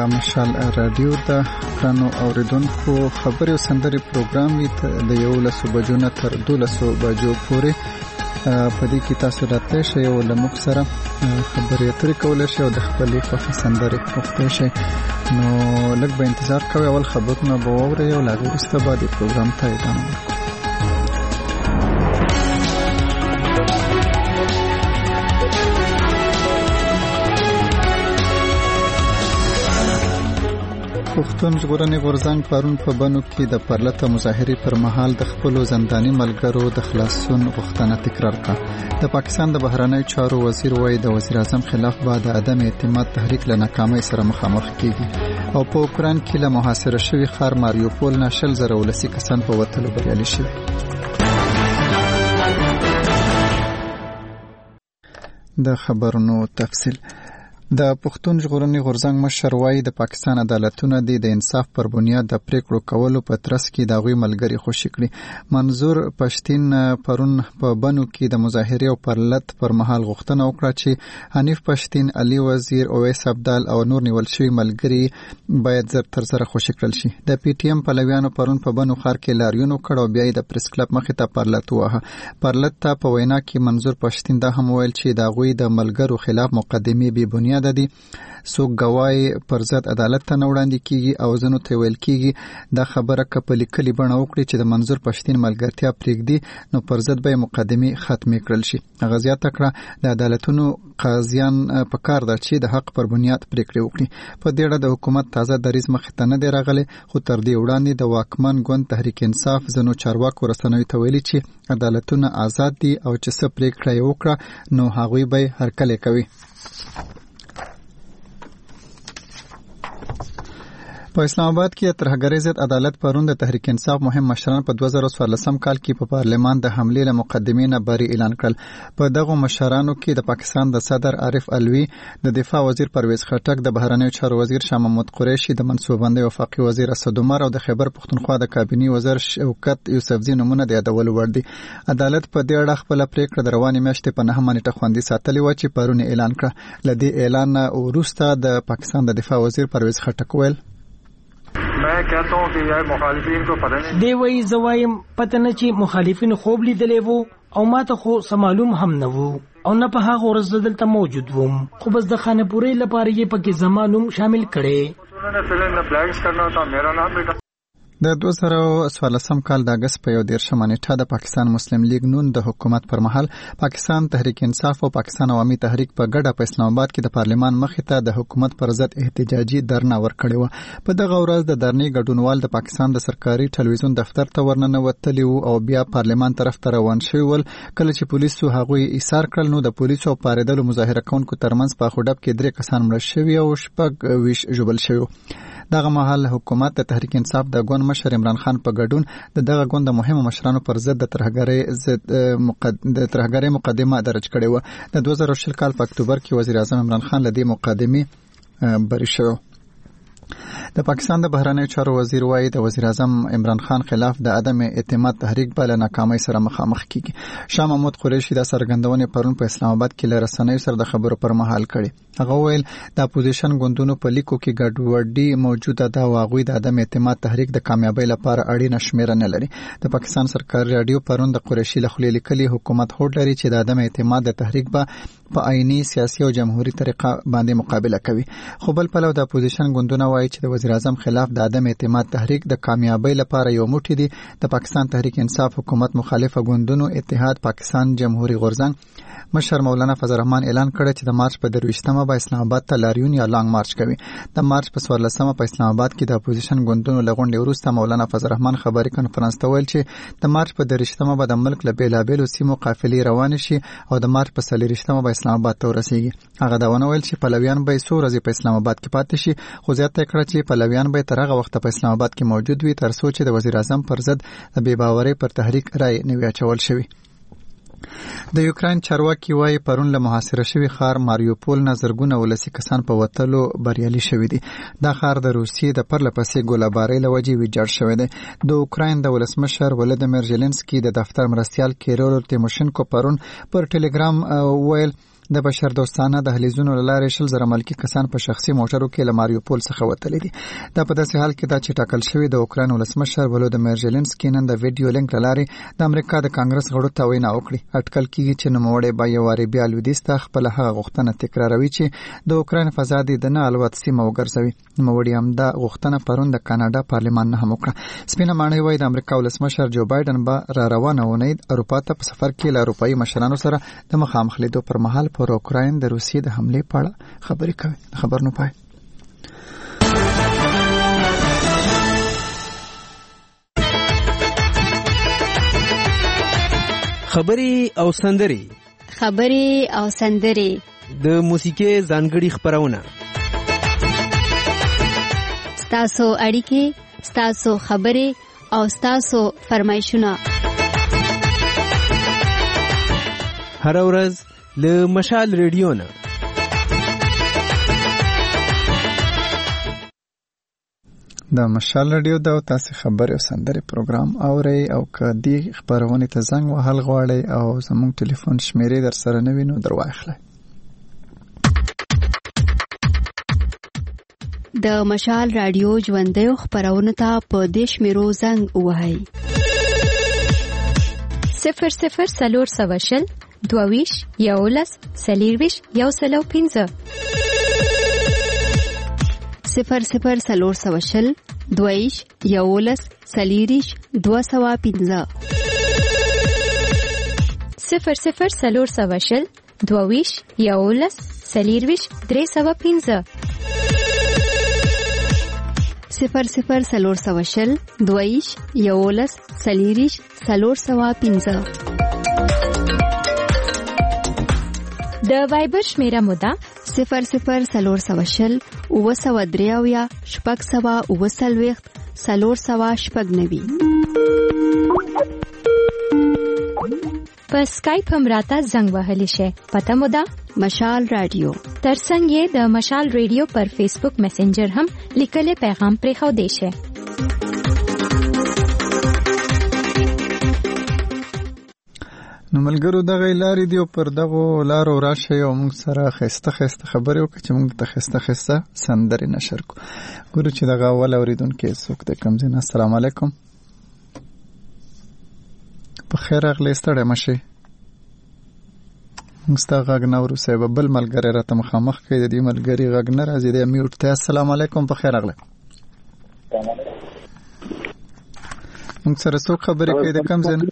مشال رادیو د قانو اوریدونکو خبري او سندري پروګرام وي د 11 بجو نه تر 12 بجو پورې په دې کې تاسو راته شئ او لمخ سره خبري اترې کولای شئ او د خپلې خوښې سندري وغوښتئ شئ. نو لږ به انتظار کوئ، اول خبرونه به واورئ او له هغې وروسته به د پروګرام ته ادامه ورکړو. پښتون ژغورنې غورځنګ پرون په بنو کې د پرلته مظاهرې پر مهال د خپلو زنداني ملګرو د خلاصون غوښتنه تکرار کړه. د پاکستان د بهرنیو چارو وزیر وایي د وزیر اعظم خلاف به د عدم اعتماد تحریک له ناکامۍ سره مخامخ کیږي او په اوکراین کې له محاصره شوي ښار ماریوپول نه 20,000 ولسي کسان په وتلو بریالي شوي. د خبرونو تفصیل. د پښتون ژغورنې غورځنګ مشر وایي د پاکستان عدالتونه د انصاف پر بنیاد د پریکړو کولو په ترڅ کې د غوي ملګری خوشی کړي. منظور پښتين پرون په بنو کې د مظاهره او پرلت پر مهال غوښتنه وکړه چې حنیف پښتين، علي وزیر، اویس عبدال او نور نیول شوی ملګری باید تر سره خوشی کړل شي. د پی ټی ایم پلویانو پرون په بنو ښار کې لاریون وکړ او بیا د پریس کلب مخې ته پرلت وه. پرلت ته په وینا کې منظور پښتين دا هم ویل چې د غوي د ملګرو خلاف مقدمه بی بنیاد دي، څوک گواهی پر ضد عدالت ته وړاندې کیږي او ځنو ته ویل کیږي دا خبره کپلی کلی بڼه وکړي چې د منظور پښتين ملګرتیا پریږدي نو پر ضد به مقدمه ختمې کړل شي. هغه زیاته کړه د عدالتونو قاضیان په کار ده چې د حق پر بنیاد پریکړې وکړي. په دې اړه د حکومت تازه دریځ مخې ته نه دی راغلی، خو تر دې وړاندې د واکمن ګوند تحریک انصاف ځنو چارواکو رسنیو ته ویلي چې عدالتونه آزاد دي او چې څه پریکړه یې وکړه نو هغوی به هرکلی کوي. په اسلام آباد کې ترهګرۍ ضد عدالت پرون د تحریک انصاف مهم مشران په 2014 کال کې په پارلمان د حملې له مقدمې نه بری اعلان کړل. په دغه مشرانو کې د پاکستان د صدر عارف الوی، د دفاع وزیر پرویز خټک، د بهرنیو چارو وزیر شاه محمود قریشي، د منصوبندۍ وفاقي وزیر اسد عمر او د خیبر پختونخوا د کابینې وزیر شوکت یوسفزي نومونه د یادولو وړ دي. عدالت په دې اړه خپل پریکړه د روانې میاشتې په 9 نیټه خوندي ساتلې و چې پرون اعلان کړه. لدې اعلان وروسته د پاکستان د دفاع وزیر پرویز خټک ویل मैं कहता हूं कि यार मुखालिफिन को पता नहीं دی وی زوایم پته نه چې مخالفین خوب لیدلې وو او ماته خو معلوم هم نه وو او نه په هغه ورځ دلته موجود وم، خو بس د خانه پورې لپاره یې پکې زمانوم شامل کړي. उन्होंने फिल्म में ब्लैक्स करना था मेरा नाम भी د 2014 کال د اگست په 11 نیټه د پاکستان مسلم لیگ نون د حکومت پر مهال پاکستان تحریک انصاف او پاکستان عوامي تحریک په ګډه په اسلام آباد کې د پارلمان مخې ته د حکومت پر ضد احتجاجي درنه ورکړې و. په دغه ورځ د درنې ګډونوال د پاکستان د سرکاري ټلویزیون دفتر ته ورننه وتلی وو او بیا پارلمان طرف ته روان شوی ول. کله چې پولیسو هغوی ایثار کړل نو د پولیسو او پاریدلو مظاهره کوونکو ترمنځ په خډب کې 3 کسان مړ شوي او 6 ژوبل شوي. دغه مهال حکومت د تحریک انصاف د ګوند مشر عمران خان په ګډون دغه ګوند د مهمو مشرانو پر ضد د ترهګرۍ مقدمه درج کړې و. د 2020 کال په اکتوبر کې وزیر اعظم عمران خان لدې مقدمه بری شو. د پاکستان د بهرنیو چارو وزیر وایي د وزیر اعظم عمران خان خلاف د عدم اعتماد تحریک بل ناکامۍ سره مخامخ کیږي. شاه محمود قریشي د سرګندونې پرون په اسلام آباد کې له رسنیو سره د خبرو پر مهال کړي. هغه ویل د اپوزیشن ګوندونو په لیکو کې ګډوډي موجوده ده او هغوی د عدم اعتماد تحریک د کامیابی لپاره اړینه شمیره نه لري. د پاکستان سرکاري رادیو پرون د قریشي له خولې لیکلي حکومت هوډ لري چې د عدم اعتماد د تحریک په عیني سیاسي او جمهوریت طریقه باندې مقابله کوي. خو بل پلو د اپوزیشن ګوندونه وایي چې د وزیر اعظم خلاف د عدم اعتماد تحریک د کامیابی لپاره یو موټی دی. د پاکستان تحریک انصاف حکومت مخالفه ګوندونو اتحاد پاکستان جمهوریت غورځنګ مشر مولانا فضل الرحمن اعلان کړی چې د مارچ په 23مه په اسلام آباد ته لاریون یا لانګ مارچ کوي. د مارچ په 14مه په اسلام آباد کې د اپوزیشن ګوندونو لغونډې وروسته مولانا فضل الرحمن خبري کانفرنس ته ویل چې د مارچ په 23مه به د ملک له بیلابیلو سیمو قافلې روان شي او د مارچ په 23مه به اسلام آباد ته ورسیږي. هغه دا ونه ویل چې پلویان به څو ورځې په اسلام آباد کې پاتې شي، خو زیاته کړه چې پلویان به تر هغه وخت په اسلام آباد کې موجود وي تر څو چې د وزیر اعظم پر ضد د بې باورۍ پر تحریک رای نه وي اچول شوی. د یوکرين چارواکي وايي پرون له محاصره شوی ښار ماریوپول نه زرګونه ولسي کسان په وتلو بریالي شوي دي. دا ښار د روسیې د پرلپسې ګوله‌بارۍ له وجې ویجاړ شوی دی. د اوکراین د ولسمشر ولادیمیر زيلنسکي د دفتر مرستیال کیرول تیموشنکو پرون پر ټلګرام ویل د بشر دوستانه دهلیزونو لاره شل زره ملکی کسان په شخصي موټرو کې له ماریوپول څخه وتلي دي. دا په داسې حال کې دا چې ټاکل شوی د اوکراین ولسمشر ولودیمیر زيلنسکي نن د ویډیو لینک لاره د امریکا د کانګرس غړو ته وینا وکړه. اټکل کیږي چې نوموړی به یو واری بیا لویدیځ ته خپل هغه غوښتنه تکراروي چې د اوکراین فضا د نه الوت سیمه وګرځوي. نوموړی هم دا غوښتنه پرون د کاناډا پارلمان نه هم وکړه. سپینه ماڼۍ وايي د امریکا ولسمشر جو بایدن به را روانه ونی اروپا ته په سفر کې له اروپایي مشرانو سره د مخامخ لیدو پر مهال پر اوکراین د روسیې د حمله په اړه خبرې کوي. خبر نه پای. خبري او سندري د موسیقي ځانګړي خبرونه ستاسو اړیکې ستاسو خبري او ستاسو فرمایشونه هر ورځ له مشال ریډیو نه د مشال رادیو د تاسو خبري او سندري پروګرام اوري او کدي خبرونه ته زنګ وهل غواړي او زموږ ټلیفون شمیرې در سره نه وینو درواخله. د مشال رادیو ژوندۍ خبرونه ته په دیش میرو زنګ وهاي 00 سلور سواشل دوویش یولس سلیرویش یوسلو 15 00 سلور سواشل دویش یولس سلیریش 215 00 سلور سواشل دوویش یولس سلیرویش 315 00 سلور سواشل دویش یولس سلیریش 315 د وایبر شمیره مودا 00 سلور سواشل او سوا دریاویا شپږ سوا او سلويخت سلور سوا شپږ نوي. په سکایپ هم راته زنګ وهلی شي. پته مودا مشال رادیو. ترڅنګ یې د مشال رادیو پر فیسبوک میسنجر هم لیکل پیغام پرې خو دی شي. نو ملګرو دغه لارې دی پر دغه لارو راشه او موږ سره خسته خبرې وکړو چې موږ ته خسته سندري نشر کو. ګورو چې دغه اول اوریدونکو څوک د کم زین. السلام علیکم. په خیر اغلی ستړی مشه. مستا غږ نورو صاحب بل ملګری راته مخامخ کوي. د دې ملګری غږ نه راځي د میوټ ته. السلام علیکم. په خیر اغلی. موږ سره څوک خبرې کوي د کم زین؟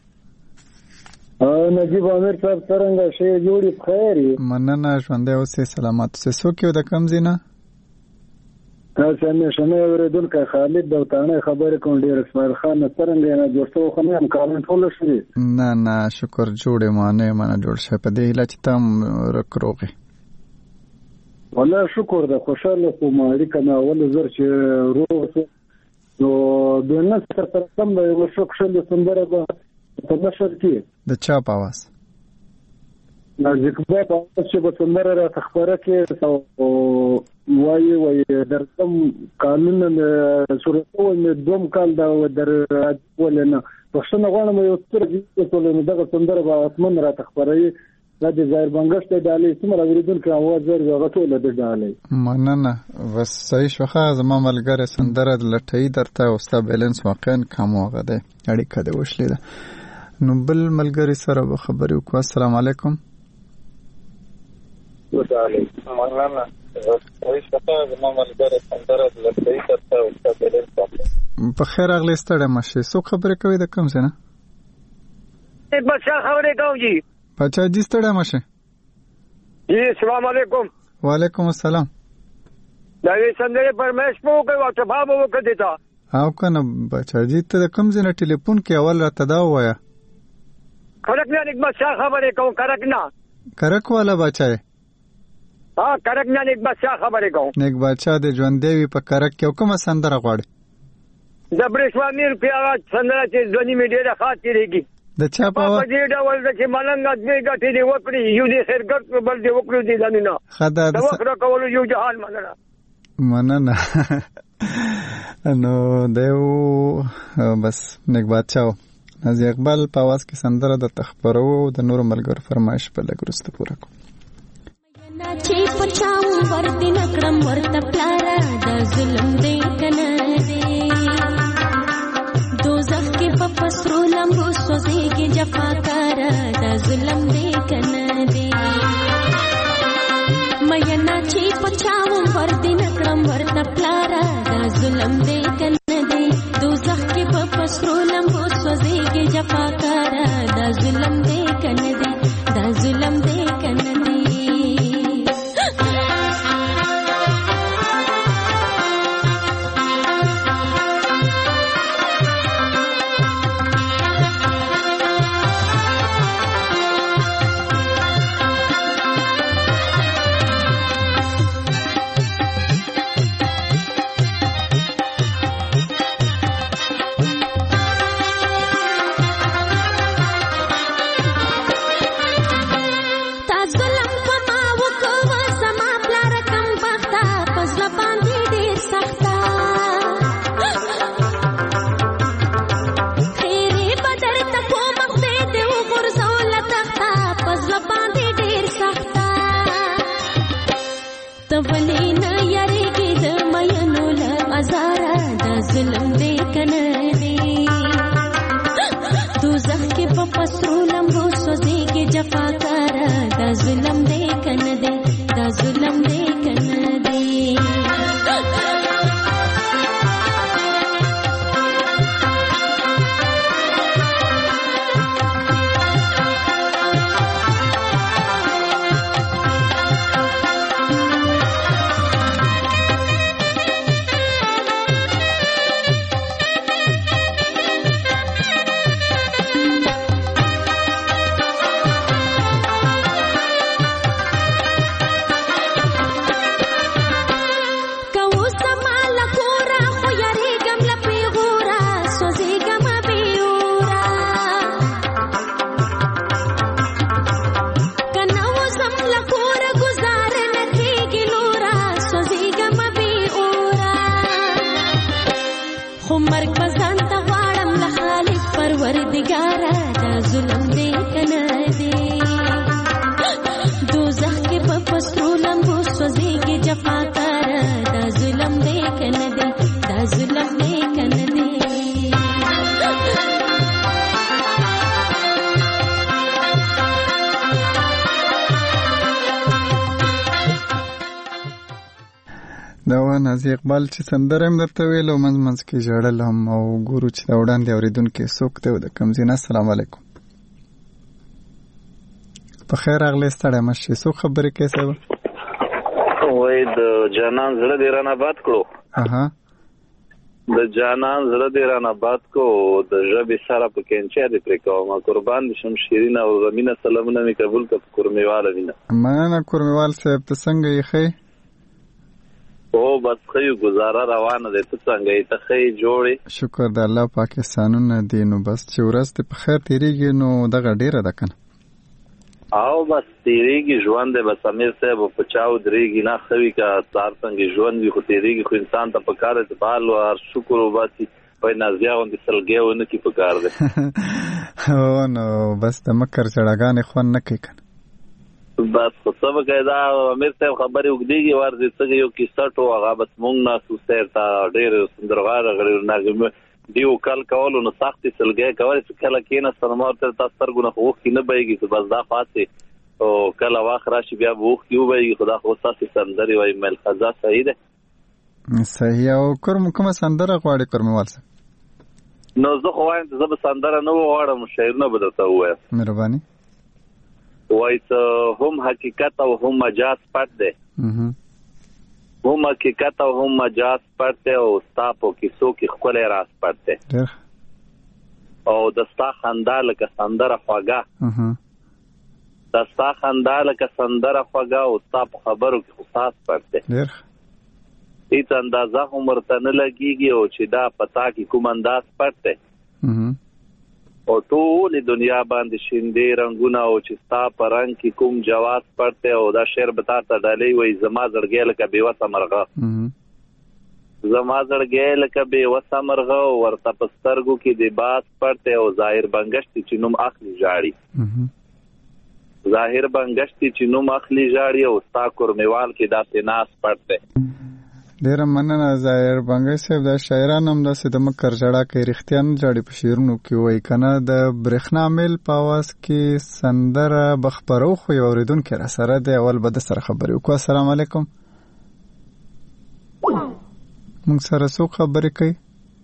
نجیب عامر صاحب څنګه شي جوړی بخیر یې؟ مننه ژوندې اوسې سلامات اوسې. څوک یو د کم زینه؟ تاسو نه شنه اوریدونکو خالد دوتانه خبرې کوم. ډیر اسماعیل خان څنګه نه جوړو خو نه کارن ټول شي. نه شکر جوړې مانه جوړ شي په دې هیله چې تم رکروغي. والله شکر ده خوشاله کوم اړیکه نه اول زر چې روغ نو د نن سره سم د یو شکل سندره به په نشر کې د چا په आवाज نازکبه په چې په سندره را تخبره کې او وایي درتم قانون صورتو مې دوم کال دا در ولنه پښتنه غواړم یو ستر دې ټول دغه سندره به اتمن را تخبره د ظاهر بنگشت دالې سمره اوریدونکو आवाज ورغه ټول د دالې. مننه بس صحیح شوخه. زما ملګری سندره لټۍ درته او ستا بیلنس واقعا کم وغه ده اړیکه ده وشلې ده. نو بل ملګری سره به خبرې وکړو. السلام علیکم. وعلیکم مننه صحیح شوخه. زما ملګری سندره لټۍ درته او ستا بیلنس واقعا په خیر اغلی ستړی مشه. څوک خبرې کوي د کوم څه نه؟ بچا خبرې کوم جی. بچا جی ستړی مشه. جی السلام علیکم. وعلیکم السلام. دا وی سندره پرمیش په کوي او تباب وکړی تا. او کنه بچا جی ته کوم ځنه ټلیفون کې اول راته دا وایا. کرک نه یک بچا خبرې کوم. کرک والا بچا. ها کرک نه یک بچا خبرې کوم. نیک بچا د ژوندې وی په کرک کې کومه سندره غواړي؟ د برښوامیر پیاغه سندره چې ځونی میډیا خاطرېږي. د چا په دې ډول چې ملنګ ادمي غټي دی وکړي یو دې خیر ګټ بل دې وکړو دې ځانونه خدا د وکړه کول یو جهان مننه نو دیو بس نیک بچاو. نازي اقبال په आवाज کې سندره د تخبرو د نور ملګرو فرمایش په لګرسته پوره کو. ورته نکړم ورته پلارا دا ظلم دې کنه دې دوزخ کې په پسرو لمبو سوځيږي جفاکارا دا ظلم دې کنه دې مې نه چې پچاو ورته نکړم ورته پلارا دا ظلم دې کنه دې دوزخ کې په پسرو لمبو سوځيږي جفاکارا دا ظلم دې کنه دې دا ظلم دې کنه دې نازي اقبال چې سندره هم درته ویلو منځ کې ژړل هم او ګورو چې دا وړاندې اورېدونکي څوک دی د کوم ځای نه. السلام علیکم. په خیر راغلی ستړی مه شې. څوک خبرې کوي صاحب؟ وایي د جانان زړه دې رانه باد کړو. د جانان زړه دې رانه باد کړو د ژبې سره په کینچه دې پرې کوم قربان دې شم شیرین او زمینه سلامونه مې قبول کړ کورمیواله وینه. مننه کورمیوال صاحب. ته څنګه یې ښې؟ او بس خیو گزاره روانه ده. ته څنګه یې؟ ته ښې جوړې؟ شکر د الله پاکستانونه دي. نو بس چې ورځ دې په خیر تېرېږي نو دغه ډېره ده که نه؟ او بس تېرېږي ژوند دی. بس امیر صاحب په چاو درېږي نه ښه وي که سهار څنګه ژوند وي خو تېرېږي خو انسان ته په کار دی چې بال وار شکر وباسي وایي نازیه غوندې سلګی ونه کړي په کار دی. هو نو بس د مکر چړاګانې خوند نه کوي که نه؟ بس خو څه به کوې دا امیر صاحب خبرې اوږدېږي ورځې څنګه یو کیسټ و هغه بس مونږ ناستو سیر ته ډېر سندرغاړه نغمې دیو کال کولو نو سختې سلګۍ کولې چې کله کېناستم ما ورته تا سترګو نه خو اوښکې نه بهېږي چې بس دا پاتې او کله وخت راشي بیا به اوښکې وبهېږي خو دا خو ستاسې سندرې وایي ملخزه صحیح دی. صحیح. او کومه سندره غواړې کورمیوال صاحب؟ نو زه خو وایم چې زه به سندره نه وغواړم شعرونه به درته ووایم. مهرباني. وایي څه هم حقیقت او هم مجاز پټ دی. هم حقیقت او هم مجاز پټ دی او ستا په کیسو کې ښکلی راز پټ دی او د ستا خندا لکه سندره خوږه د ستا خندا لکه سندره خوږه او ستا په خبرو کې خو ساز پټ دی. هېڅ اندازه هم ورته نه لګېږي او چې دا په تا کې کوم انداز پټ دی او ټولې دنیا باندې شیندې رنګونه او چې ستا په رنګ کې کوم جواز پټ دی او دا شعر به تا ته ډالۍ وایي زما زړګی لکه بېوسه مرغه زما زړګی لکه بېوسه مرغه ورته په سترګو کې د باز پټ دی او ظاهر بنګشتي چې نوم اخلي ژاړي ظاهر بنگشتي چې نو مخلي جاړي او ستا کورمیوال کې داسې ناس پړته. ډیر مننه ظاهر بنگش صاحب. د شاعرانو هم داسې د مکر جړه کې رښتیا نه جاړي په شعرونو کې وایي کنه. د برېښنا میل په आवाज کې سندره بخبرو خو یو اوریدونکو را سره دی. اول به د سره خبرې وکړو. السلام علیکم. موږ سره څوک خبرې کوي؟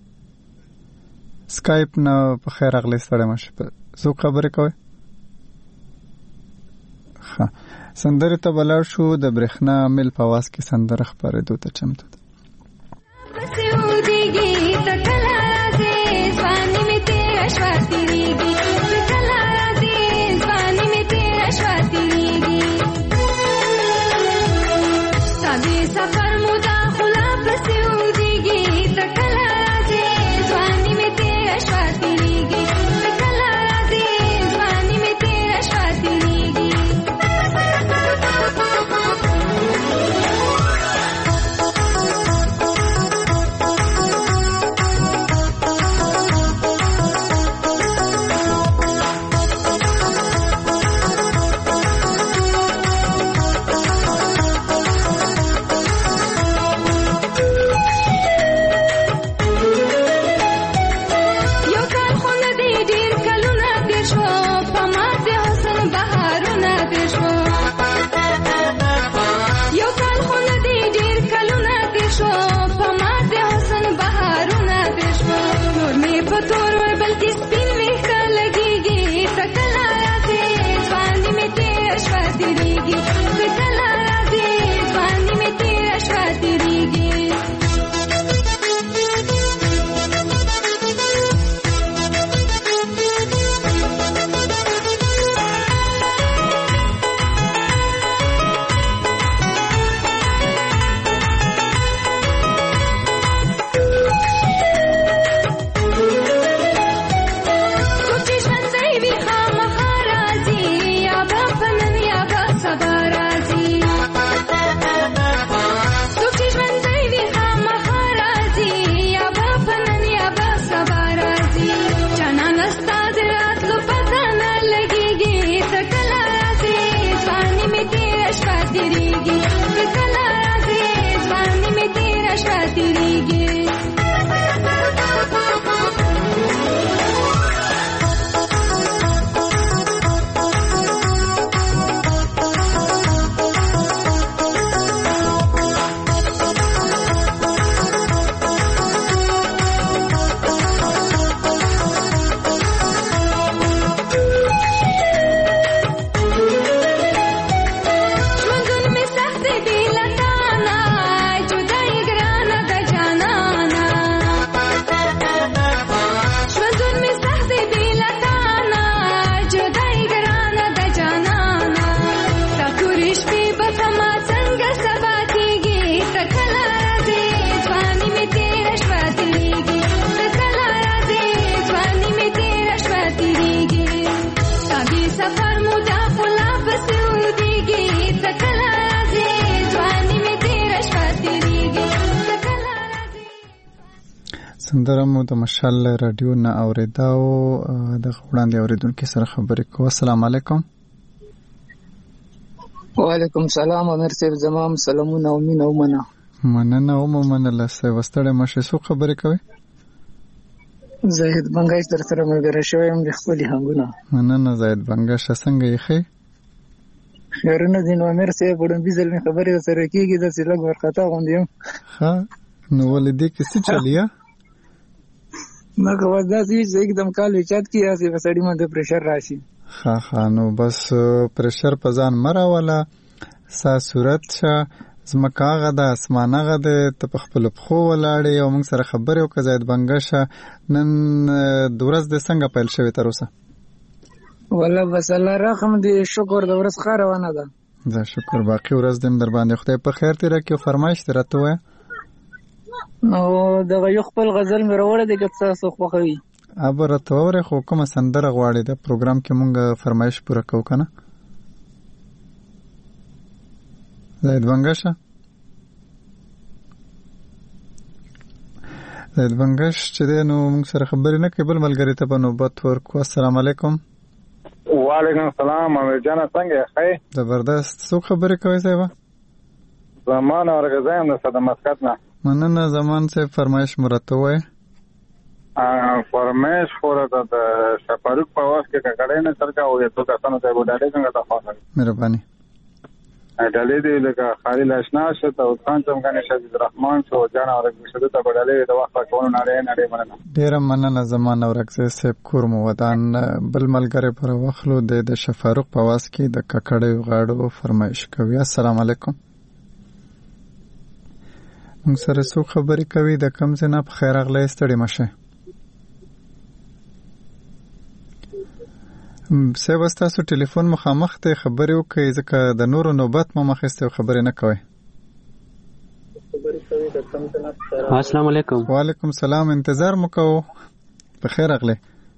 سکایپ نه په خیر اغلی ستړی مشه. څوک خبرې کوي؟ ښه سندره ته بلار شو. د برېښنا میل په आवाज کې سندره خبرېدو ته چمتو ده. سندره مو د مشال رادیو نه اوریدا او د وړاندې اوریدونکو سره خبرې کوو. السلام علیکم. وعلیکم السلام. امیر صاحب زمام سلامونه او مینه او مننه او مننه سه وستړی مشه. څو خبرې کوي؟ زاهد بنگش در سره ملګری شوم د خپل هنګونه. مننه زاهد بنگش. څنګه یې ښه؟ خیرونه دین امیر صاحب وړم بيزل می خبرې سره کیږي د سیلګ ورختا غوندیم. ها نو ولدي کې څه چلیا؟ ما کوه دا چې एकदम کال چات کیه چې وسړی باندې پریشر راشي. ها نو بس پریشر په ځان مرا ولا سا صورت شه زمکاغه د اسمانغه د تخپل خو ولاړې او موږ سره خبرې وکړه. زید بنگشه نن د ورځ د څنګه پیل شوی تر اوسه؟ والله بس الله رحم دې شکر د ورځ خاره ونه ده. زه شکر باقي ورځ دې در باندې خدای په خیر تیر کې فرمایش درته وای. نو دا یو خپل غزل مې راوړی دی که تاسو خوښوي؟ ابه راته وورې خو کومه سندره غواړې د پروګرام کې مونږ فرمایش پوره کوو که نه؟ زید بنگشه زید بنگش چې دی نو مونږ سره خبرې نه کوي. بل ملګري ته به نوبت ورکړو. السلام علیکم. وعلیکم السلام امیر جان څنګه ښه زبردست څو خبرې کوي صاحب زمان اورګزایم د صد مسقط نه مننه زمان سے فرمایش مرته وای فرمایش خور د شفاروق په واس کې کړه نه سرکا او یو کسانو ته وډاله څنګه تاسو مهرباني ډلې دی لکه خالد آشنا شته او خان څنګه شهید الرحمن شو جان اورګزایم ته وډاله د وخت کوونه نړۍ مننه ډیر مننه زمان اورګزایم سیب کور مو ودان بل ملګری پر وخلو د شفاروق په واس کې د ککړې غاړو فرمایش کوي السلام علیکم موږ سره څو خبرې کوي د کم زنه په خیر اغلی ستړي مشه سیب تاسو ټلیفون مخامخ ته خبرې وکړئ ځکه د نورو نوبت مو مخسته خبرې نه کوي السلام علیکم وعلیکم السلام انتظار مو کوو په خیر اغلی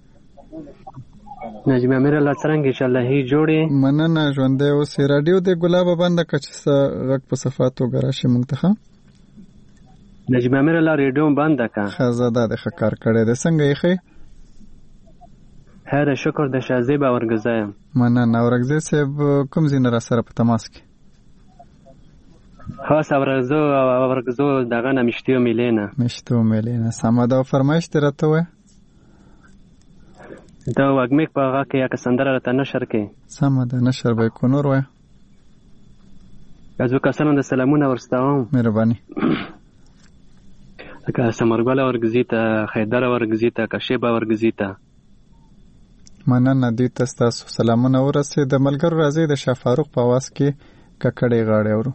نجمه امیر الله څنګه ان شاء الله هی جوړي مننه ژوندې اوس رادیو د ګلاب باندې کچ غږ په صفاتو ګراشي مونږ نجمه امیر الله ریډیو باندې کا خزاده د خکار کړي د څنګه یې هر شکر د شازیب اورګزایم مننه اورګزای صاحب کوم زین را سره په تماس کې خاص اورګزو دغه نمشتو میلینا سماده فرمایش درته و دا وګمیک په هغه کې یا سندره راته نشر کې سماده نشر به کو نور و ازو کسانو د سلامونه ورستاوم مهرباني که سمرګل اورګزیتا خیدر اورګزیتا کشیبا اورګزیتا مننه دې تاسو سلامونه ورسې د ملګرو راځي د شفاروق په واس کې ککړې غاړې اورو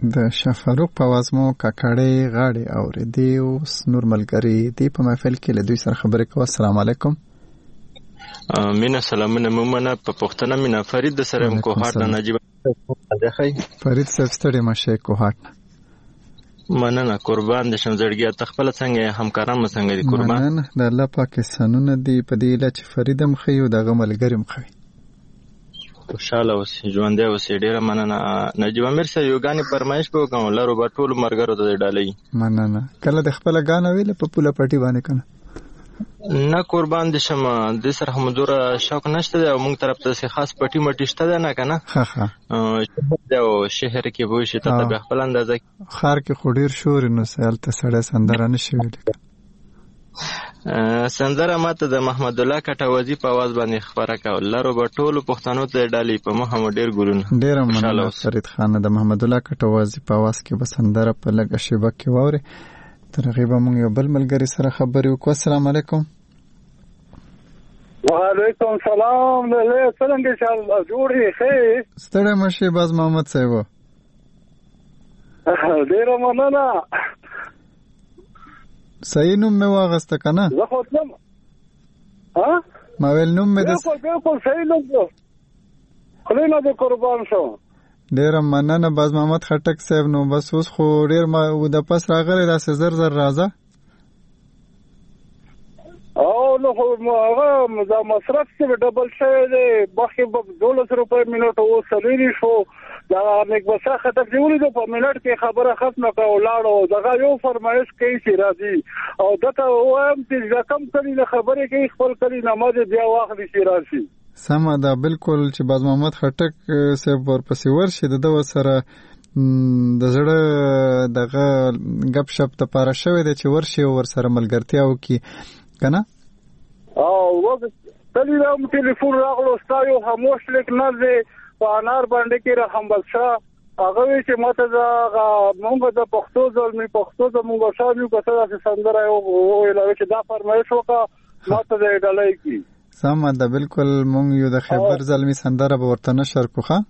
د شفاروق په आवाज مو کاکړې غاړي اورېدې اوس نور ملګری دی په محفل کې له دوی سره خبرې کوو. السلام علیکم. مینا سلامونه مومنه په پښتنه مینا فرید د سره کوهات نه نجیب ځخی فرید صاحب ستړي مشه کوهات مننه قربان د شمزړګیا تخپل څنګه همکاران څنګه دي قربان مننه د الله پاکستانونه دی په دې لچ فریدم خيو دغه ملګریم خي خوشاله اوسې ژوندې اوسې ډیره مننه. نجیب امیر سره یو غاني پرمایش په کوم لارو په ټول مرګرو ته ډالۍ مننه. کله د خپل غانه ویل په پوله پټي باندې کنه نه قربان دي شمه د سره همدوره شوق نشته او موږ طرف ته خاص پټي مټي شته نه کنه ها ها او شهر کې وای شي ته به خپل اندازه خار کې خډیر شور نو سال ته سړی سندره نشي ویل سندره ماته د محمد الله کټوازی په आवाज باندې خبره کول لارو په ټولو پښتنو ته ډالۍ په مخه ډیر ګورونه ډیر مننه فرید خان د محمد الله کټوازی په आवाज کې بسندره په لګ شیبه کې ووري ترغیبه مونږ یو بل ملګری سره خبرې وکړو. السلام علیکم. وعلیکم سلام. له څنګه شال جوړې خې ستړی مشه باز محمد صاحب ډیر مننه. صحیح نوم مې واغسته کنه زه خو تم ها ما ویل نوم مې بالکل صحیح نوم خلینا د قربان شو. ډیر مننه باز محمد خټک صاحب. نو بس اوس خو ډیر ما د پس راغلی داسې زر راځه او نو هغه دا مصرف چې ډبل شوی دی باقي 12 روپۍ منټ او سلیری شو دا نیک بسا خطر دی ولې په منټ کې خبره ختمه کا ولاړو دغه یو فرمایش کوي چې راځي او دته وایم چې رقم کړي د خبرې کې خپل کړي نماز بیا واخلي چې راشي سمه ده بالکل چې باز محمد خټک صاحب ورپسې ورشي د سره د زړه دغه غب شپ ته پاره شوی دی چې ورشي ور سره ملګرتیا وکي کنه او وګ تلې راو ټلیفون راغلو ستایو خاموش لیک نه دی په انار باندې کې رحم بخشا هغه چې ماته دا مونږ د پښتو ځلمي پښتو د مونږ شاو کته چې سندره او ویل چې دا فرمایش وکړه ماته د ډالۍ کی سمه ده بالکل مونږ یو د خبر ځلمي سندره به ورته نشر کوخه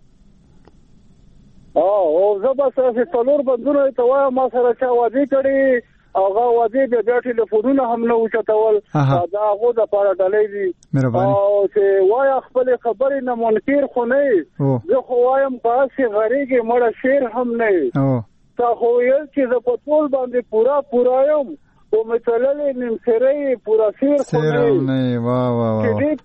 او زبر سره څلور بندونه ته وای ما سره چا وادي کړي هغه وادي د ټلیفونونه هم نه وچتول دا هغه د پاره ډالۍ دي او چې وای خپل خبرې نه منکر خو نه زه خو وایم پاسې غریږي مړ شیر هم نه تا خو یې چې د پټول باندې پورا یم او متللې نیم سره پورا شیر خو نه واه واه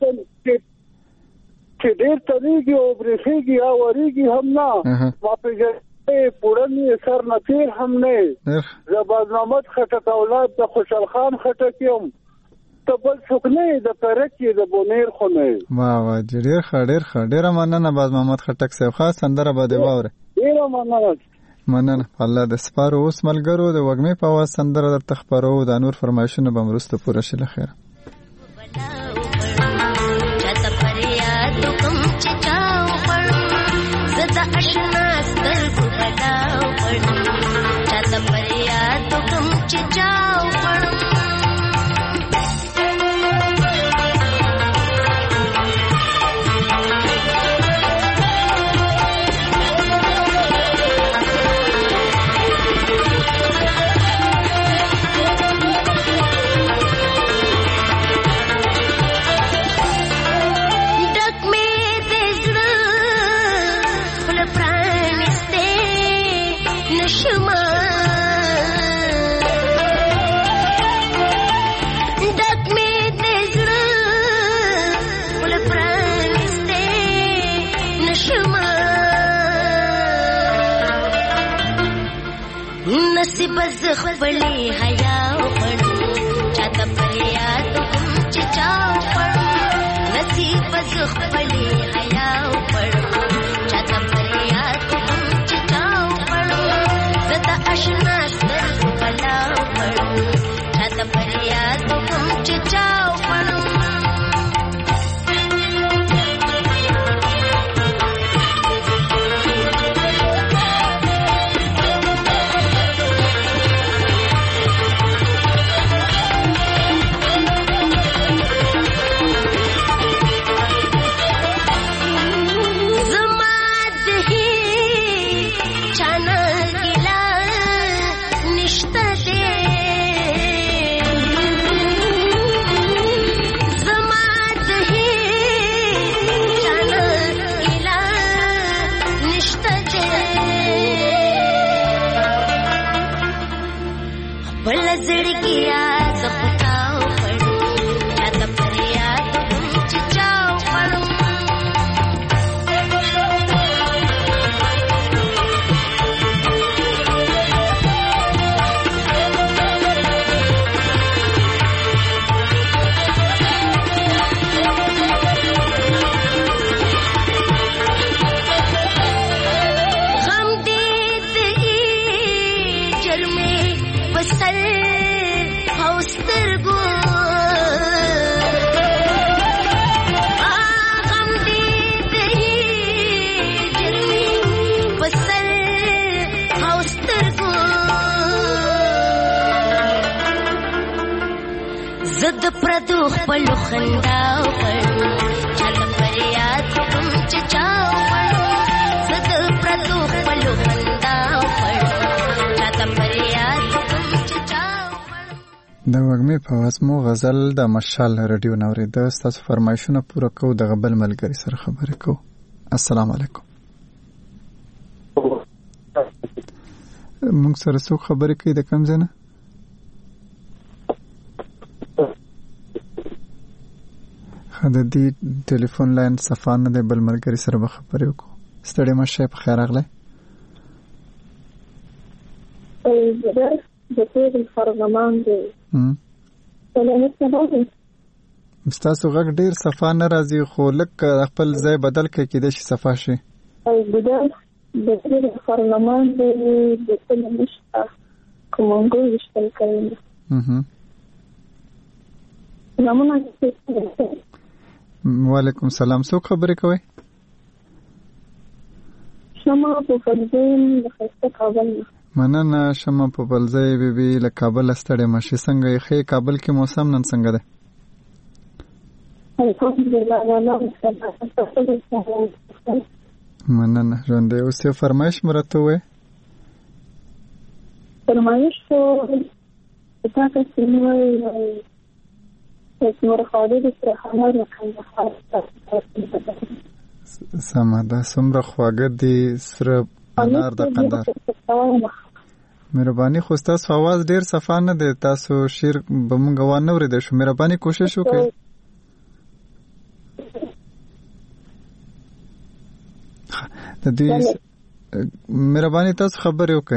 چې ډېر طریقې او برېښېږي او وریږي هم نه ما پېژنې پوړنې سر نه تېر هم نه زه باز محمد خټک اولاد د خوشحال خان خټک یم ته بل څوک نه د فرق کې د بونیر خو نه واه واه ډېر ښه ډېره مننه باز محمد خټک صاحب خاص سندره به دې واوره ډېره مننه الله د سپارو اوس ملګرو د وږمې په आवाज سندره درته خپرو د نور فرمایشونه به وروسته پوره شي له خیره خپلې حیا وړو چاته پریا ته چې چاو پړو نصیب خپلې حیا وړو چاته پریا ته چې چاو پړو زدا آشنا ستر بلا وړو چاته پریا ته چې چاو پړو سترګو غم دې دې جرمي پسر او سترګو زد پردو خپل خندا پر چل فریاد کوم چچاو پر زد پردو خپل خندا پر چل فریاد کوم چچاو د وګمې په واسمو غزل د مشال رادیو نوري د تاسو فرمایشونه پوره کو د غبل ملګری سره خبرې کو. السلام علیکم. موږ سره څو خبرې کوي د کوم ځای نه؟ د دې ټلیفون لاین صفا نه دی، بل ملګری سره به خبرې وکړو. ستړی مه شئ، په خیر راغلی. ستاسو غږ ډېر صفا نه راځي، خو لږ خپل ځای بدل کړئ، کېدای شي صفا شي. وعلیکم سلام. څوک خبرې کوئ؟ شمع په فلزین د خسته کابل. مننه شمع په فلزی بیبي له کابل ستړې مشي. څنګه یې ښه؟ کابل کې موسم نن څنګه دی؟ مننه ژوندی. اوس یو فرمایش مو راته ووایئ. فرمایش خو تا کسې مې وایي سمه ده. څومره خواږه دي سره انار د قندار. مهرباني خو ستاسو اواز ډېر صفا نه دی، تاسو شعر به موږ وانه اورېدی شو. مهرباني کوشش وکړئ. د دې مهرباني تاسو خبرې وکړئ.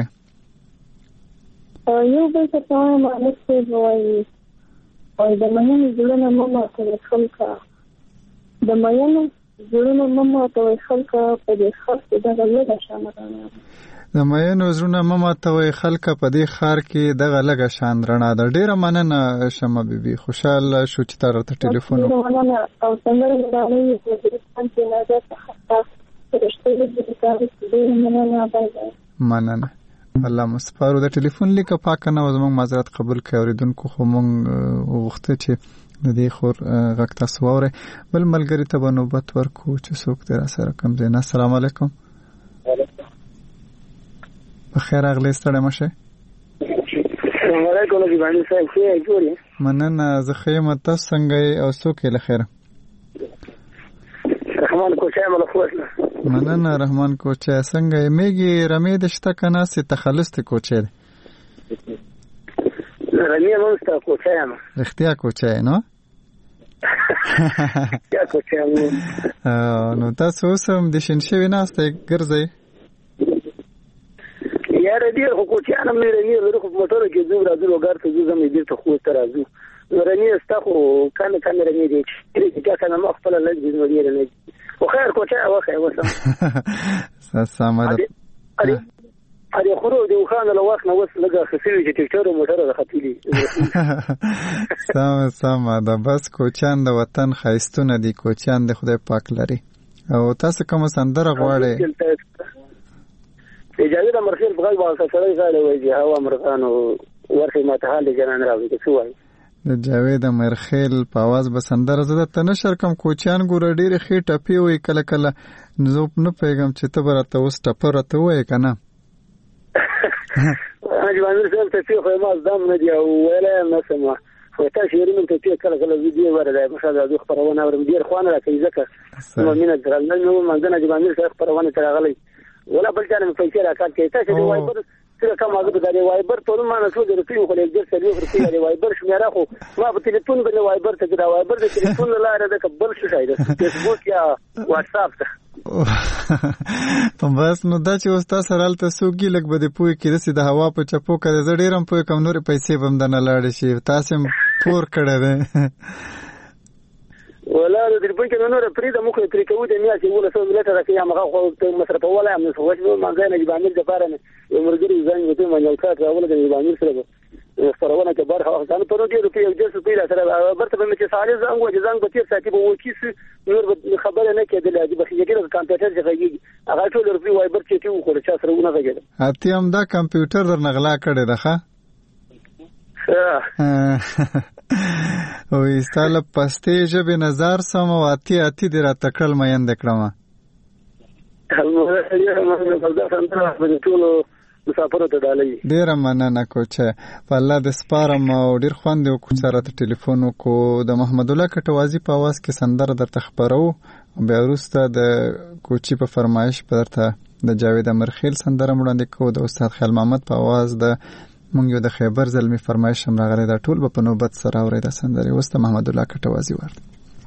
یو بل څه ته وایم مالک صاحب وایي د مینې زړونه مه ماتوئ خلکه، د مینې زړونه مه ماتوئ خلکه، په دې ښار کې دغه لږه شان رڼا ده. د مینو زړونه مه ماتوئ خلکه، په دې ښار کې دغه لږه شان رڼا ده. ډېره مننه شمع بیبي، خوشحاله شو چې تا راته ټلیفون وکړو. او سندره مې راغلې وزیرستان کې نظر څخه فرښتې ډېره مننه. مننه. الله مصفارو د ټلیفون لیکه پاکه نه زموږ معذرت قبول کړئ. اوریدونکو خو موږ وغوښته چې د دې خور غږ تاسو واورئ. بل ملګري ته به نوبت ورکړو چې څوک دی راسره کوم ځای نه. السلام علیکم. په خیر راغلی، ستړی مه شئ. السلام علیکم نجیباني صاحب، ښه یې جوړ یې؟ مننه، زه ښه یم. تاسو څنګه یې او څوک یې له خیره؟ رحمان کوچی یم له خوست نه. مننه رحمان کوچی. څنګه یې؟ میږي رمې د شته که نه سې تخلص د کوچی دی؟ رمې هم شته، کوچی یم. رښتیا کوچی یې نو؟ رښتیا کوچی یم. نو تاسو اوس هم د شین شوي ناستی ګرځئ؟ یاره ډېر خو کوچیان هم نه رمې لرو، خو په موټرو کې ځو راځو لوګر ته ځو، زه مې بېرته خوست ته راځو. رمې شته خو کمې کمې رمې دي چې بیا که نه ما خپله لږ دي، نو ډېره نه دي. خو خیر کوچی وخی اوس هم سمه ده. اړې خورو د اوښانو له وخت نه اوس لږه ښه شوي چې ټکټر او موټر راختلي. سمه ده. بس کوچیان د وطن ښایستونه دي، کوچیان د خدای پاک لري. او تاسو کومه سندره غواړئ؟ اجازه د مرخیل په غږ باندې سړی غاړې وایي چې هوا مرغانو ورخې ماته حال د جنان راوړي. څه وایي؟ د جاوید مرخیل په आवाज به سندره زده ته نشر کم. کوچیان ګوره ډېرې ښې ټپې وایي کله کله. زه نه پوهېږم چې ته به راته اوس ټپه راته ووایې که نه؟ جوامیر صاحب ټپې خو یې ما زده هم نه دي او ویلی هم نه شم. خو تا شعرونه ټپې کله کله زه ډېر وره دی مخه د راډیو خپرونه اورم، ډېر خوند راکوي ځکه نو مینه درل نن مې ومنځنه جوامیر صاحب خپرونه ته راغلی ولا بل چا نه مې پیسې راکات کوي. تاسو د وایبر څه کم هغه د وایبر ټول ما نه څو د روپیو خو لږ ډېر سړي ورته د وایبر شمیره خو ما په ټلیفون باندې وایبر ته دا وایبر د ټلیفون لاره ده کبل شو شاید فیسبوک یا واتس اپ ته. بس نو دا چې اوس تاسو رالته سوګي لګ بده پوي کې دسي د هوا په چپو کړه زه ډیرم پوي کم نور پیسې بم دنه لاړ شي تاسو پور کړه ده ولا د دې په کې نور پرې د مخه پرې کوو د میاشتې ولا څو ملته راکې یا مخه خو مصرف ولا هم نو وښه ما ځای نه باندې د پاره یو مرګري ځان وته ما یو کار راول د باندې سره خبرونه کې برخه واخلم په نو ډیرو کې یو جلسه پیل سره برته به چې ساري زنګ و جزنګ به تیر ساتي به وکیس نور خبره نه کېدل چې به یګره کمپیوټر څخه یږي هغه ټول ورپی وایبر چې تی وکړه چې سره ونه غږیږي اته هم دا کمپیوټر در نغلا کړی ده ښه او استاله پسته جبه نظر سم او اتی دی را تکل مېند کړم مسافر ته ډالۍ ډیر مننه کوچه په الله د سپارم او ډیر خوند یو کوڅره ته ټلیفون کو د محمد الله کټوازی په आवाज کې سندره درته خبرو بیا وروسته د کوچی په فرمایش پرته د جاوید امرخیل سندره وړاندې کو د استاد خیال محمد په आवाज د مونږ یو د خیبر زلمی فرمایش هم راغلی دا ټول په نوبت سره اورید سندره وسته محمد الله کټوازی ورته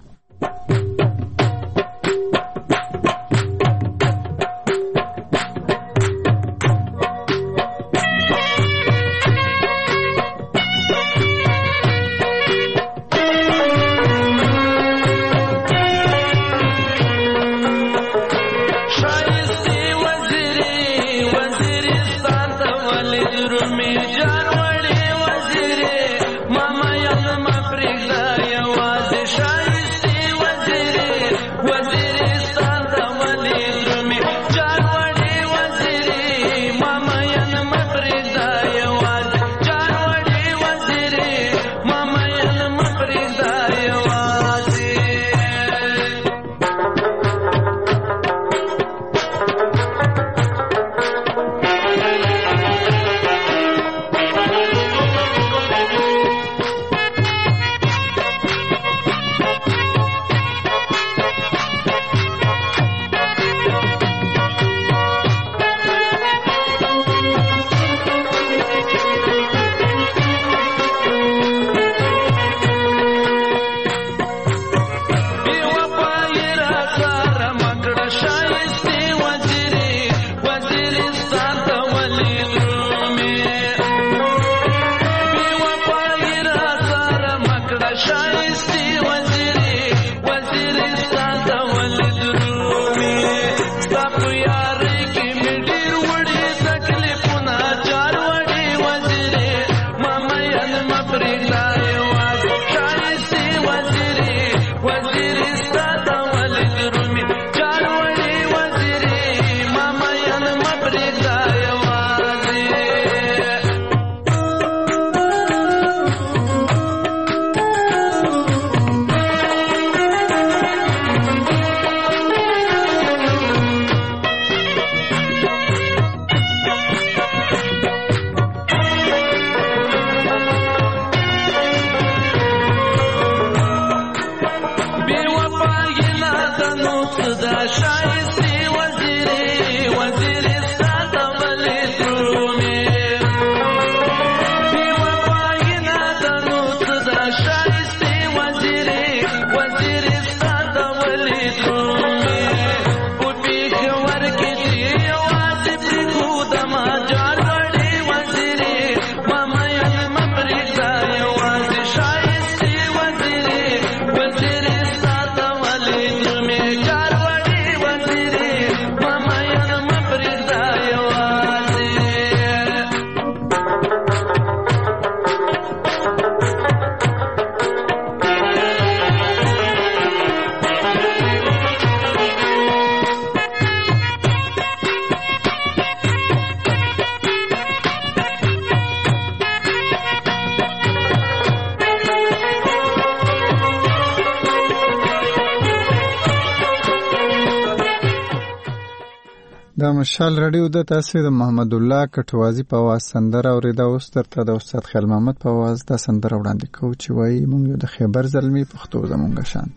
د مشال رادیو د تاسو د محمد الله کټوازی په आवाज سندره اوریدا اوس ترته د استاد خیال محمد په आवाज د سندره وړاندې کوو چې وایي مونږ د خیبر زلمی پښتو زمونږ شان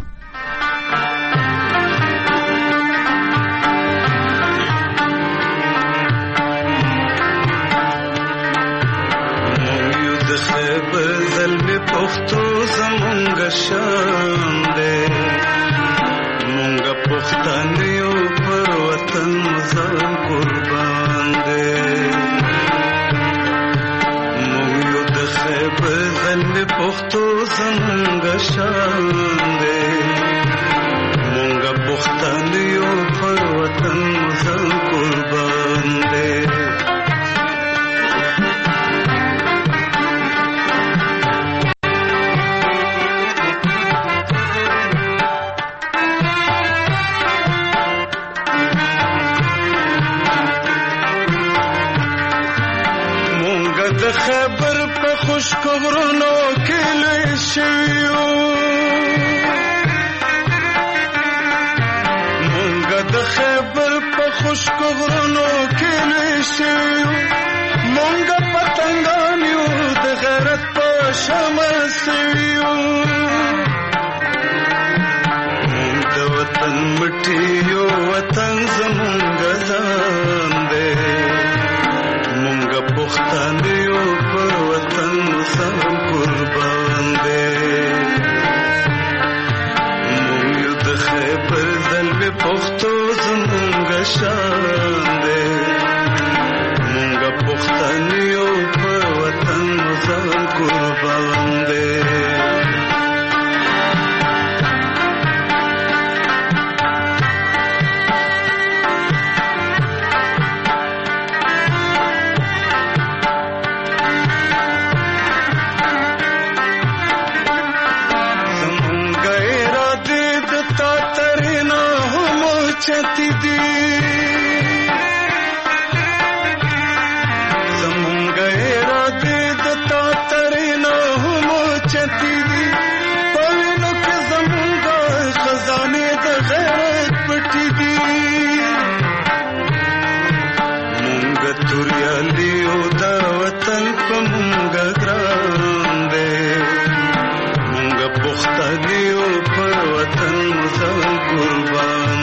مونږ د خیبر زلمی پښتو زمونږ شان دې مونږ پښتانه یو پر وطن ځان قربان دې مونږ یو د خیبر زلمی پښتو زمونږ شان دې مونږ پښتانه یو پر وطن ځان قربان دې غرونو کې لوی شویو مونږ د خیبر په خشکو غرونو کې لوی شویو مونږ پتنګان یو د غیرت په شمع سویو مونږ د وطن مټي یو وطن زمونږ ځان دی مونږ پښتون یو په وطن سم قربان دی مونږ یو د خیبر زلمې پښتو زمونږ شان دی مونږ پښتون یو په وطن سم قربان دی چتی دی زمونږ اراده د تا ترینا هم چتی دی پوینو کې زمونږ خزانه د غیرت پټی دی مونږ توریالي او د وطن په مونږ ګران دی مونږ پښتانه او په وطن ځان قربان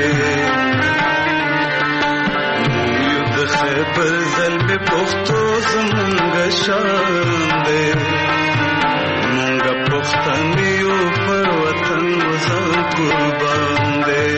خیبر زلمې پښتو زمونږ شان دی مونږ پښتون یو په وطن ځان قربان دی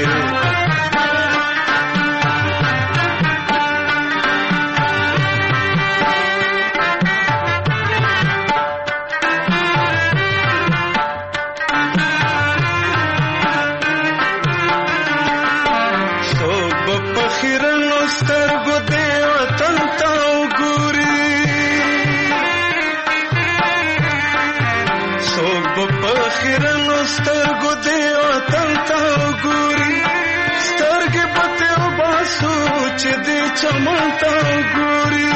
سترګو دې وطن ته وګوري سترګې په ته وباسو چې دې چمن ته وګوري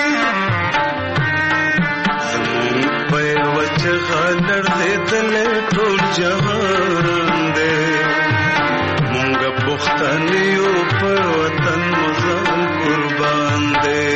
زمونږ په یوه چغه لړزېدلی ټول جهان دی مونږ پښتون یو په وطن مو ځان قربان دی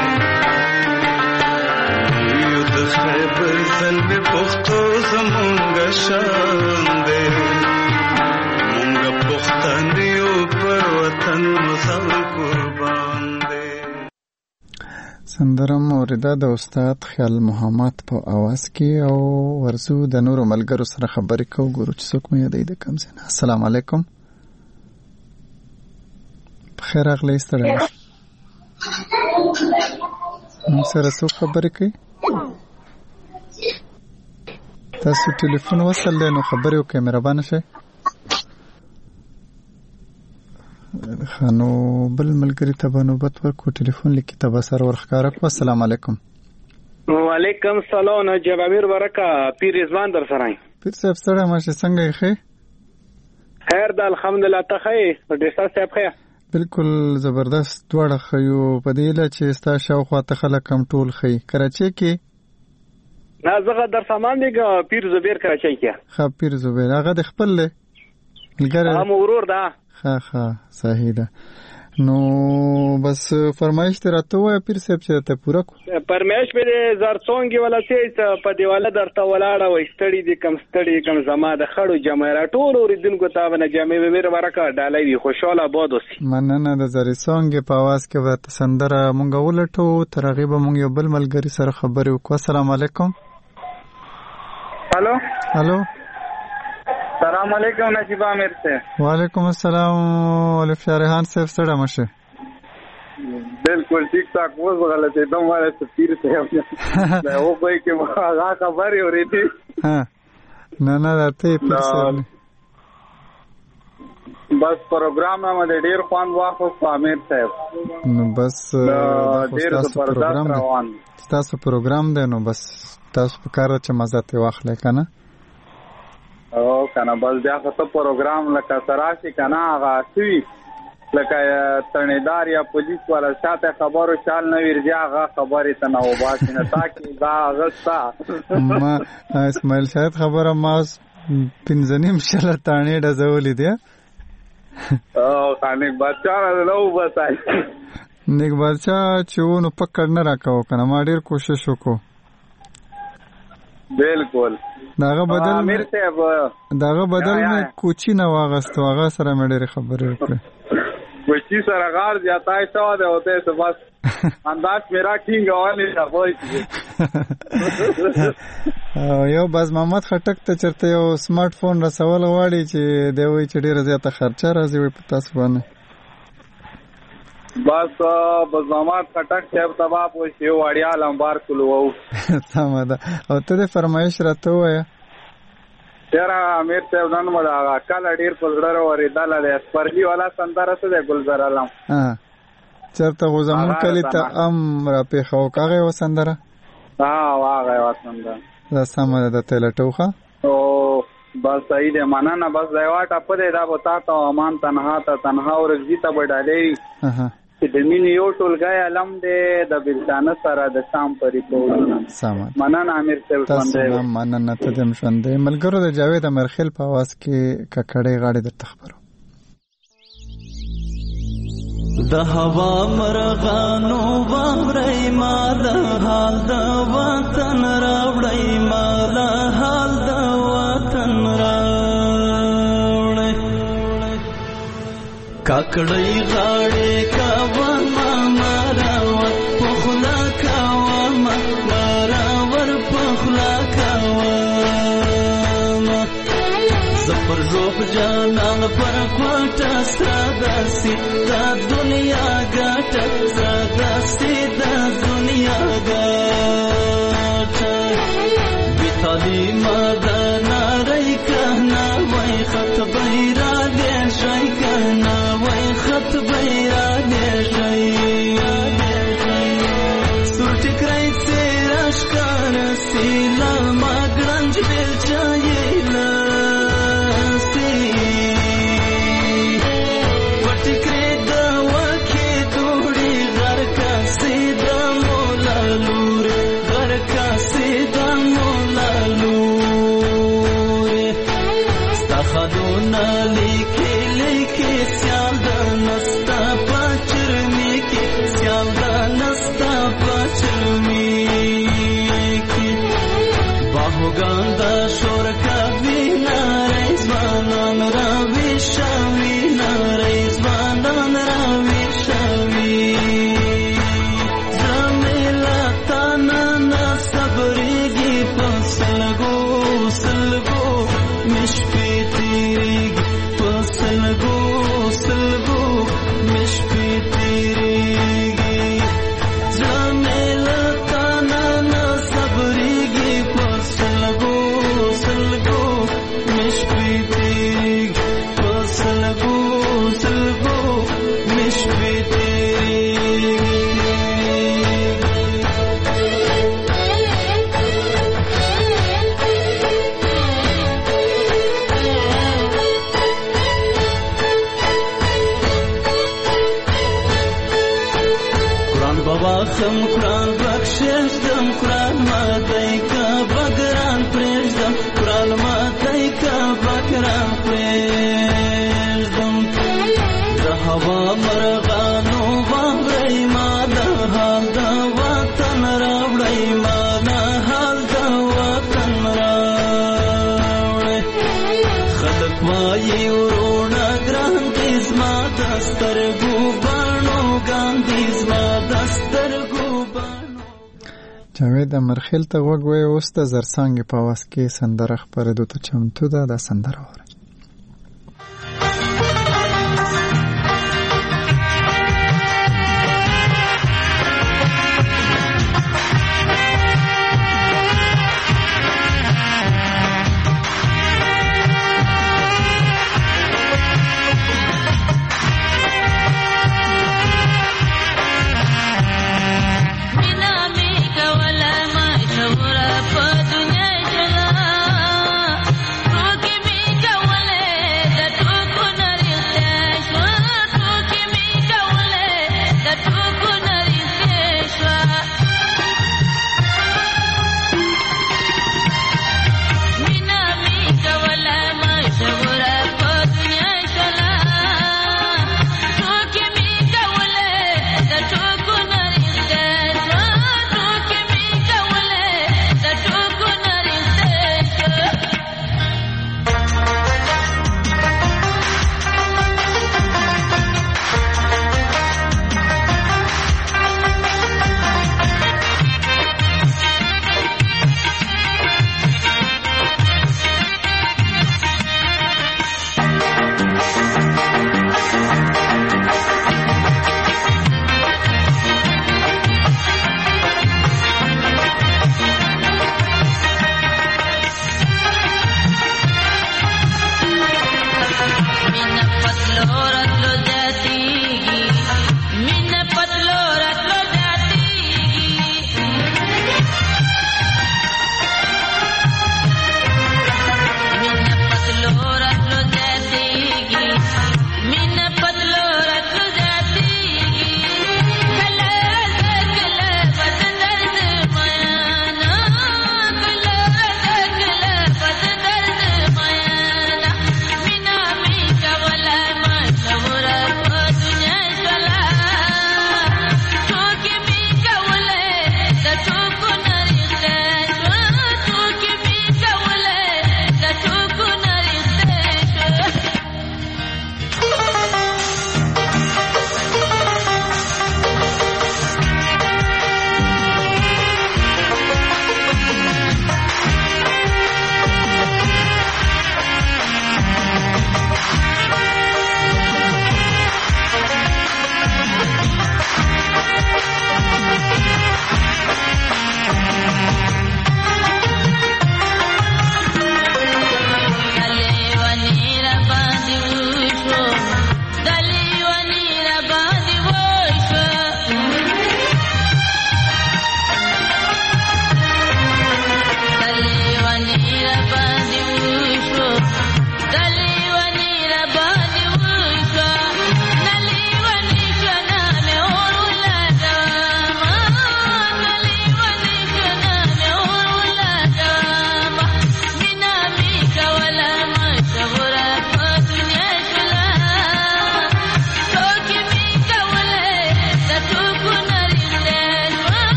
مونږ یو د خیبر زلمې پښتو زمونږ شان دی مونږ پښتون یو په وطن مو ځان قربان دی سندره موریده د استاد خیال محمد په اواز کې او ورزو د نورو ملګرو سره خبرې کوو ګورو چې څوک مې یادوي د کوم ځای نه السلام علیکم بخیر راغلی ستړی موږ سره څوک خبرې کوي تاسو ټلیفون وصل دی نو خبرې وکړئ مهربانه شئ نو بل ملګري ته به نوبت ورکړو ټلیفون لیکي ته به سر ورښکاره کړو السلام علیکم وعلیکم سلام نجیب امیر برکه پیر رضوان در سره پیر صاحب ستړی ماشه څنګه یې ښې خیر ده الحمدلله ته ښه یې ډېر صاحب ښه بالکل زبردست دواړه ښه یو په دې هیله چې ستا شاوخوا ته خلک هم ټول ښه یي کراچۍ کې نه زه در سامان دیګه پیر زبیر کراچۍ کې ښه پیر زبیر هغه د خپل دی ملګری هم ورور ده ښه صحیح ده نو بس فرمایش ته راته وایه پیر صاحب چې ته پوره کړو فرمایش مې د زرڅونګې والا چې په دیواله درته ولاړه وای ستړي دي کم زما د خړو جمع را ټول اوریدونکو ته به نجامې مې برکه ډالۍ وي خوشحاله باد اوسي مننه د زرڅونګې په اواز کې به سندره مونږ ولټو تر هغې به مونږ یو بل ملګري سره خبرې وکړو السلام علیکم هلو سلام علیکم نجیب امیر صاحب وعلیکم السلام ولفیا ریحان صاحب ستړی مشه بالکل ٹھیک ٹھاک وہ غلط ہے دم والے پیر صاحب نے وہ کوئی کہ هغه خبرې اورېدې ها نه راته پیر صاحب بس پروګرام ما د ډیر خوان واخو امیر صاحب نو بس ډیر زبردست روان تاسو پروګرام دی نو بس تاسو په کار چې مزه ته واخلې کنه او کنه بس بیا خو ته پروګرام لکه سراشي کنه هغه شوی لکه تڼیدار یا پولیس والا شاته خبرو چال نه ورځي هغه خبرې ته نه وباسي نه تاکي دا هغه ستا ما اسماعیل شاید خبره ما 15 شله تانې ډزولې دي او خانق بادشاہ راځلو بس نیک بادشاہ چې ونه پکړ نه راکاو کنه ما ډیر کوشش وکړو بالکل داغه بدل مې کوچی نه واغستو هغه سره مې ډېر خبرې وکړې کوچی سره غار زیاتای شو ده اوته څه بس انداز میرا ټینګ اولی راوي یو باز محمد خټک ته چرته یو سمارټ فون رسول غواړي چې دی وایي چې ډېره زیاته خرچه راځي وي په تاسو باندې بس محمد خټک صاحب تبا پوښي وړیا لمبار کولو سمه ده او ته د فرمایش راته وایه تیرا امیر صاحب نن مدا کله ډیر پزړه ورېدل د سپرلی والا سندره څه د ګلزار علم چرته غوزمون کلی ته را پیښو کاغه وسندره واغه وسندره دا سمه ده ته لټوخه او بس صحیح ده مننه بس دایواټه په دې دا بتا ته امان تنها ورځي ته وډالې چې د مين یو ټولګای علم دې د بلدانه سره د شام پرې کوونه سمه مننه امیر صاحب څنګه مننه ته دم شوندې ملګرو د جاوید امرخیل په आवाज کې ککړې غاړې د تخبرو د هوا مرغانو باورې ما د حال د وطن راوړې ما د حال د وطن راوړې ککړې غاړې کاوه ما مراور پخلا کاوه ما مراور پخلا کاوه زفر روح جانان پر کوټه ساداسي دا دنیا ګټه ساداسي دا دنیا ګټه بیتالي ماده ناري کهنا وای خط بیرا دې شي کهنا وای خط بیرا دې شي سوټ کرای سراش کار سیلا ما ګرنج بل چایلا جاوید امرخیل ته وګوي اوس د زرڅانګې په आवाज کې سندره خبرېدو ته چمتو ده د سندره وره Go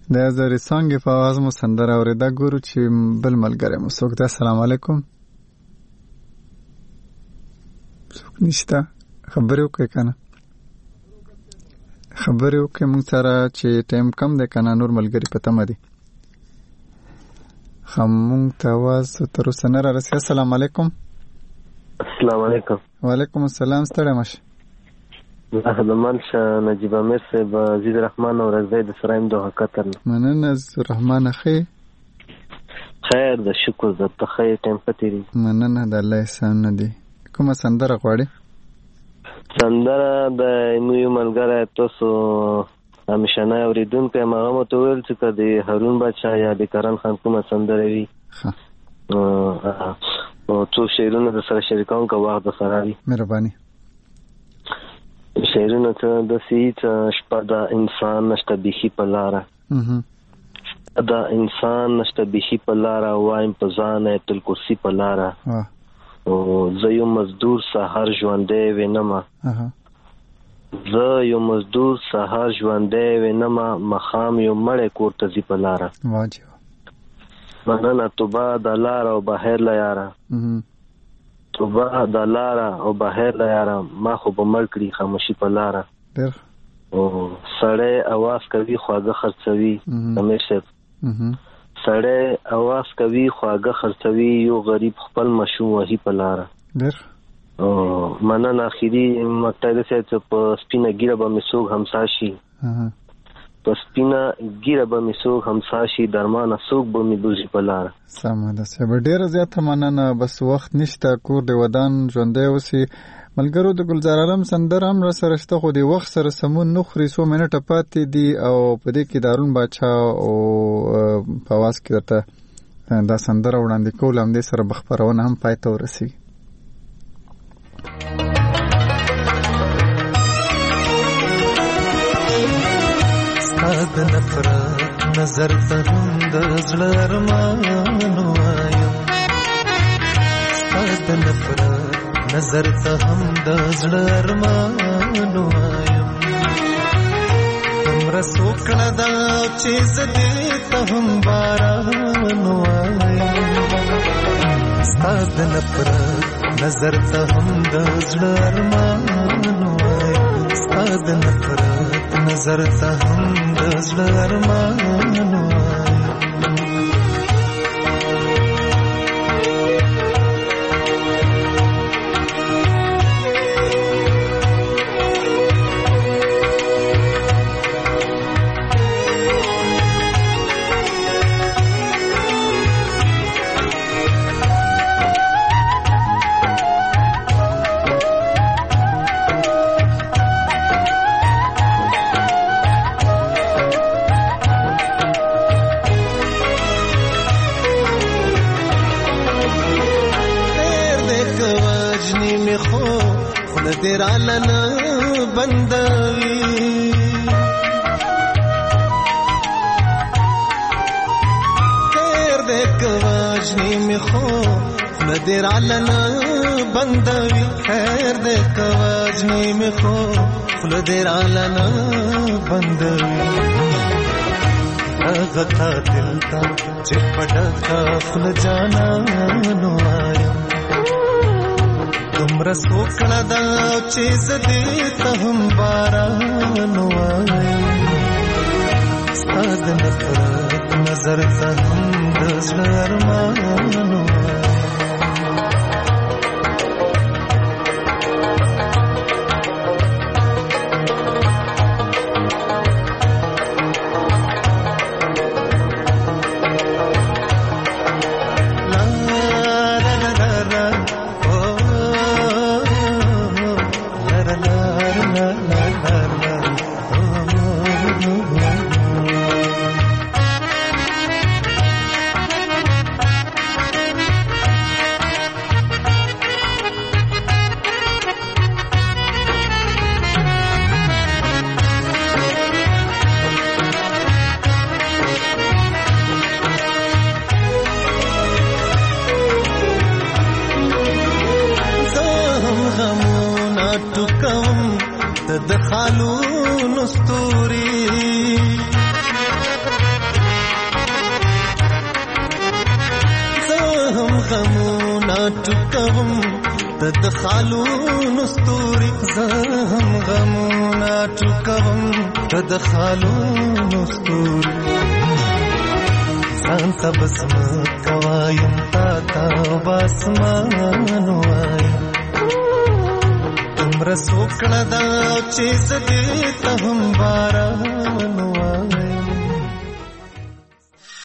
د زری څنګه په आवाज مو سندره اوریدا ګورو چې بل ملګری مو څوک ده. السلام علیکم. څوک نشته خبرې وکړئ کنه خبرې وکړئ موږ سره چې ټایم کم دی کنه نور ملګری په تمه دي. خمون ته आवाज تر اوسه نه را رسېږي. السلام علیکم. السلام علیکم. وعلیکم السلام. ستړی مشه. خدمان شه نجیب امیر صاحب عزیز الرحمن او رضای د سرایم دوه قطر. مننه عزیز الرحمن اخی. خیر د شکر د تخیر ټیم پتیری. مننه د الله احسان دی. کومه سندره غواړي؟ سندره د نوې ملګری تاسو همیشنه اوریدونکو مغه مو ته ویل چې د هارون بادشاه یا د کرن خان کومه سندره وي او څو شعرونه د سره شریکان کا وخت د سره وي. مهرباني. شعرونه ته د سیت شپه د انسان نشته بيخي په لاره دا انسان نشته بيخي په لاره وایم په ځان تل کرسي په لاره او زه یو مزدور سحر ژوندې وینم زه یو مزدور سحر ژوندې وینم مخام یو مړ کور ته زی په لاره واجب مننه توبه د لار او بهر لا یاره توبه د لار او بهر لا یاره ما خو به مړ کړی خاموشي په لاره او سړی आवाज کوي خواږه خرڅوي همیشه سړی आवाज کوي خواږه خرڅوي یو غریب خپل مشوم وهي په لاره او مننه اخیری مقطع ده چې په سپینه ګیره به مسوغ همسا شي په سپینه ګیره به مسوغ همسا شي درمانه سوق به می دوزي په لاره. سمه ده سبا ډیره زیاته مننه بس وخت نشته کور دی ودان ژوندې اوسي. ملګرو د ګلزار عالم سندر هم را سره شته خو دی وخت سره سمون نخري 100 منټه پاتې دي او په دې کې دارون بادشاه او په واس کې درته دا سندر وړاندې کول هم دې سره بخبرونه هم پای ته ورسیږي. ستاد نفرت نظر ته هم د زړه ارمان وایم ستاد نفرت نظر ته هم د زړه ارمان وایم تمره سوکړه دا چې زدې ته هم باران وایم ستاد نفرت نظر ته هم د زړه ارمان وایم ستاد نفرت نظر ته هم د زړه ارمان وایم तेरा लन बंदवी तेर देख वाजनी में खो तेरा लन बंदवी खैर देख वाजनी में खो तेरा लन बंदवी गथा दिल का चिपटा फुल जाना नुआया तुमरा सोकड़ा दा चीज दे ता हम बारान वाई साद नफरत नजर ता हम दज़्र अरमान वाई ټکوم د خالونو ستوري زهم غمونه ټکوم د خالونو ستوري ځان ته بسم کوایم تا تا باسمان وایم تمره سوکړه دا چې زدې ته هم باران